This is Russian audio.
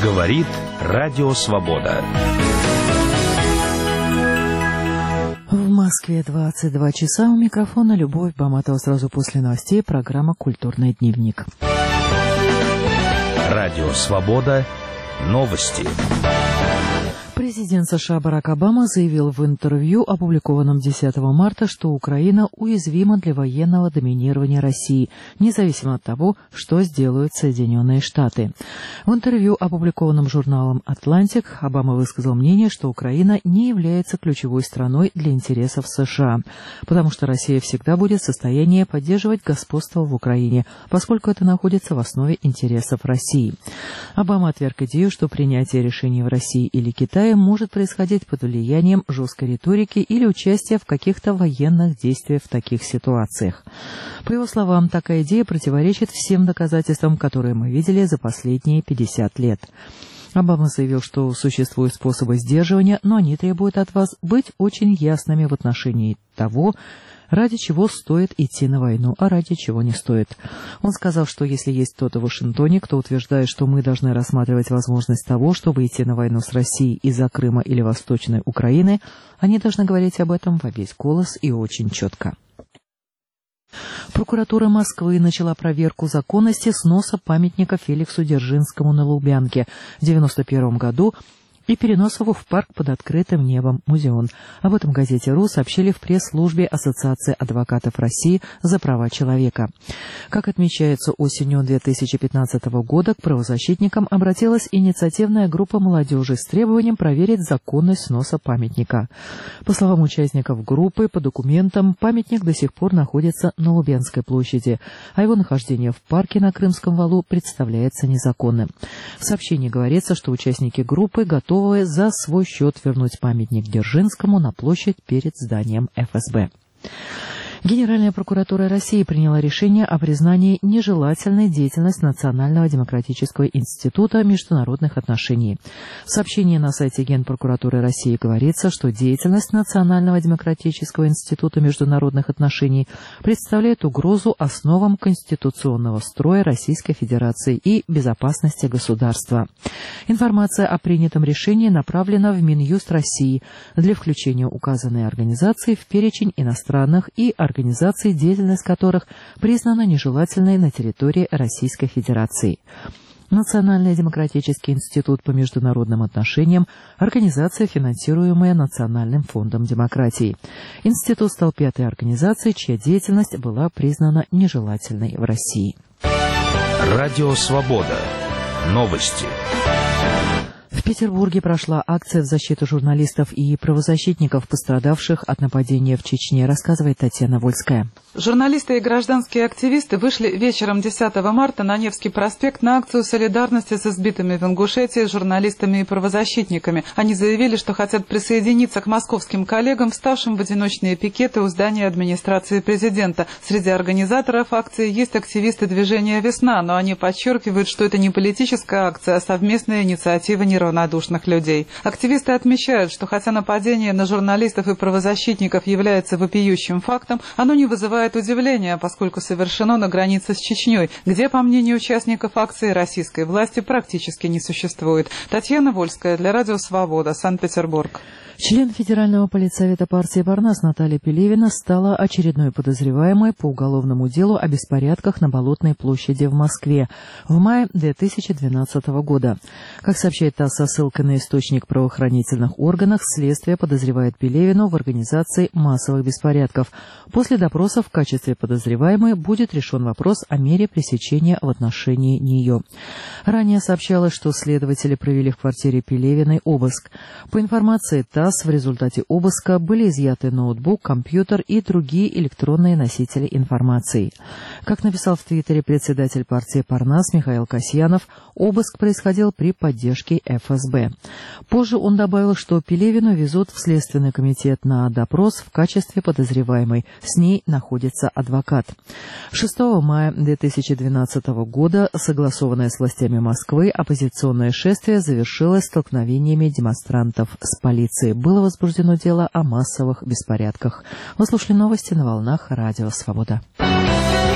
Говорит Радио Свобода. В Москве 22 часа. У микрофона Любовь Баматова. Сразу после новостей программа «Культурный дневник». Радио Свобода. Новости. Президент США Барак Обама заявил в интервью, опубликованном 10 марта, что Украина уязвима для военного доминирования России, независимо от того, что сделают Соединенные Штаты. В интервью, опубликованном журналом «Атлантик», Обама высказал мнение, что Украина не является ключевой страной для интересов США, потому что Россия всегда будет в состоянии поддерживать господство в Украине, поскольку это находится в основе интересов России. Обама отверг идею, что принятие решений в России или Китае может происходить под влиянием жесткой риторики или участия в каких-то военных действиях в таких ситуациях. По его словам, такая идея противоречит всем доказательствам, которые мы видели за последние 50 лет. Обама заявил, что существуют способы сдерживания, но они требуют от вас быть очень ясными в отношении того, ради чего стоит идти на войну, а ради чего не стоит. Он сказал, что если есть кто-то в Вашингтоне, кто утверждает, что мы должны рассматривать возможность того, чтобы идти на войну с Россией из-за Крыма или Восточной Украины, они должны говорить об этом во весь голос и очень четко. Прокуратура Москвы начала проверку законности сноса памятника Феликсу Дзержинскому на Лубянке в 1991 году и перенос его в парк под открытым небом «Музеон». Об этом газете «РУ» сообщили в пресс-службе Ассоциации адвокатов России за права человека. Как отмечается, осенью 2015 года к правозащитникам обратилась инициативная группа молодежи с требованием проверить законность сноса памятника. По словам участников группы, по документам памятник до сих пор находится на Лубянской площади, а его нахождение в парке на Крымском валу представляется незаконным. В сообщении говорится, что участники группы готовы за свой счет вернуть памятник Дзержинскому на площадь перед зданием ФСБ. Генеральная прокуратура России приняла решение о признании нежелательной деятельности Национального демократического института международных отношений. В сообщении на сайте Генпрокуратуры России говорится, что деятельность Национального демократического института международных отношений представляет угрозу основам конституционного строя Российской Федерации и безопасности государства. Информация о принятом решении направлена в Минюст России для включения указанной организации в перечень иностранных и организаций, деятельность которых признана нежелательной на территории Российской Федерации. Национальный демократический институт по международным отношениям – организация, финансируемая Национальным фондом демократии. Институт стал пятой организацией, чья деятельность была признана нежелательной в России. Радио Свобода. Новости. В Петербурге прошла акция в защиту журналистов и правозащитников, пострадавших от нападения в Чечне, рассказывает Татьяна Вольская. Журналисты и гражданские активисты вышли вечером 10 марта на Невский проспект на акцию солидарности с избитыми в Ингушетии журналистами и правозащитниками. Они заявили, что хотят присоединиться к московским коллегам, вставшим в одиночные пикеты у здания администрации президента. Среди организаторов акции есть активисты движения «Весна», но они подчеркивают, что это не политическая акция, а совместная инициатива неравнодушных людей. Активисты отмечают, что хотя нападение на журналистов и правозащитников является вопиющим фактом, оно не вызывает удивления, поскольку совершено на границе с Чечней, где, по мнению участников акции, российской власти практически не существует. Татьяна Вольская для Радио Свобода, Санкт-Петербург. Член Федерального политсовета партии «Парнас» Наталья Пелевина стала очередной подозреваемой по уголовному делу о беспорядках на Болотной площади в Москве в мае 2012 года. Как сообщает ТАСС со ссылкой на источник в правоохранительных органах, следствие подозревает Пелевину в организации массовых беспорядков. После допроса в качестве подозреваемой будет решен вопрос о мере пресечения в отношении нее. Ранее сообщалось, что следователи провели в квартире Пелевиной обыск. По информации ТАСС, в результате обыска были изъяты ноутбук, компьютер и другие электронные носители информации. Как написал в Твиттере председатель партии «Парнас» Михаил Касьянов, обыск происходил при поддержке ФСБ. Позже он добавил, что Пелевину везут в Следственный комитет на допрос в качестве подозреваемой. С ней находится адвокат. 6 мая 2012 года, согласованное с властями Москвы, оппозиционное шествие завершилось столкновениями демонстрантов с полицией. Было возбуждено дело о массовых беспорядках. Вы слушали новости на волнах Радио Свобода.